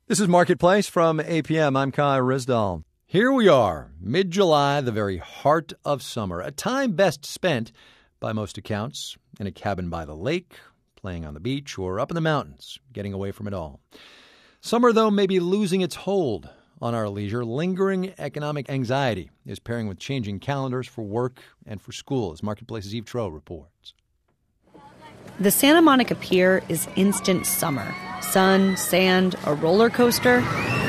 This is Marketplace from APM. I'm Kai Risdall. Here we are, mid-July, the very heart of summer, a time best spent, by most accounts, in a cabin by the lake, playing on the beach, or up in the mountains, getting away from it all. Summer, though, may be losing its hold on our leisure. Lingering economic anxiety is pairing with changing calendars for work and for school, as Marketplace's Eve Troeh reports. The Santa Monica Pier is instant summer. Sun, sand, a roller coaster,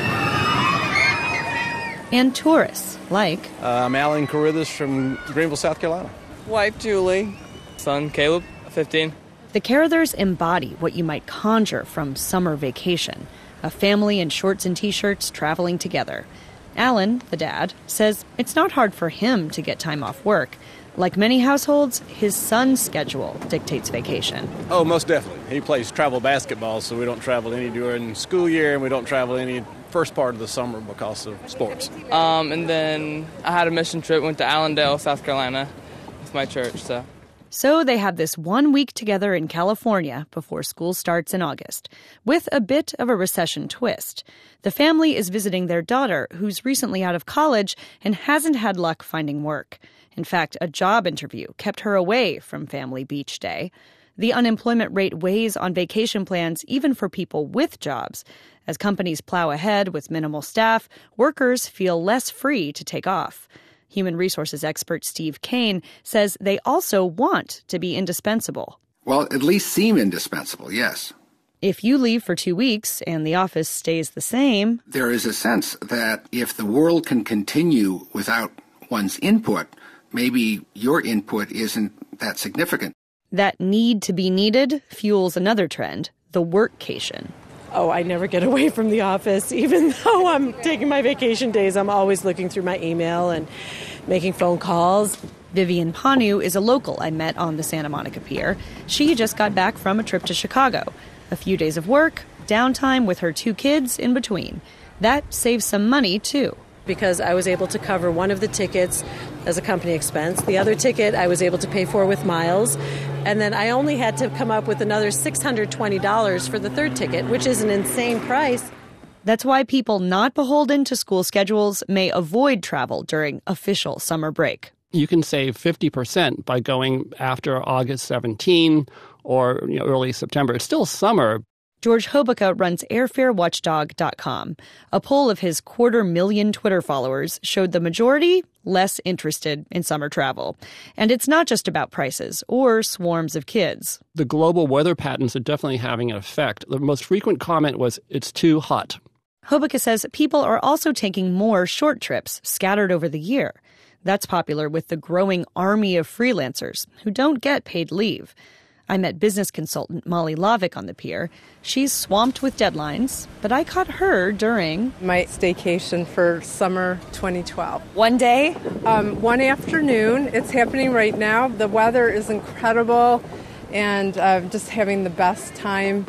and tourists like... I'm Alan Carruthers from Greenville, South Carolina. Wife, Julie. Son, Caleb, 15. The Carruthers embody what you might conjure from summer vacation, a family in shorts and T-shirts traveling together. Alan, the dad, says it's not hard for him to get time off work. Like many households, his son's schedule dictates vacation. Oh, most definitely. He plays travel basketball, so we don't travel any during school year, and we don't travel any first part of the summer because of sports. And then I had a mission trip, went to Allendale, South Carolina with my church. So they have this 1 week together in California before school starts in August, with a bit of a recession twist. The family is visiting their daughter, who's recently out of college and hasn't had luck finding work. In fact, a job interview kept her away from family beach day. The unemployment rate weighs on vacation plans even for people with jobs. As companies plow ahead with minimal staff, workers feel less free to take off. Human resources expert Steve Kane says they also want to be indispensable. Well, at least seem indispensable, yes. If you leave for 2 weeks and the office stays the same... There is a sense that if the world can continue without one's input, maybe your input isn't that significant. That need to be needed fuels another trend, the workcation. Oh, I never get away from the office. Even though I'm taking my vacation days, I'm always looking through my email and making phone calls. Vivian Panu is a local I met on the Santa Monica Pier. She just got back from a trip to Chicago. A few days of work, downtime with her 2 kids in between. That saves some money, too. Because I was able to cover one of the tickets as a company expense. The other ticket I was able to pay for with miles. And then I only had to come up with another $620 for the third ticket, which is an insane price. That's why people not beholden to school schedules may avoid travel during official summer break. You can save 50% by going after August 17 or early September. It's still summer. George Hoboka runs airfarewatchdog.com. A poll of his 250,000 Twitter followers showed the majority less interested in summer travel. And it's not just about prices or swarms of kids. The global weather patterns are definitely having an effect. The most frequent comment was, it's too hot. Hoboka says people are also taking more short trips scattered over the year. That's popular with the growing army of freelancers who don't get paid leave. I met business consultant Molly Lovick on the pier. She's swamped with deadlines, but I caught her during... my staycation for summer 2012. One day? One afternoon. It's happening right now. The weather is incredible, and just having the best time.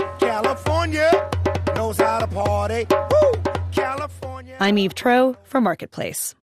California knows how to party. Woo! California. I'm Eve Troeh for Marketplace.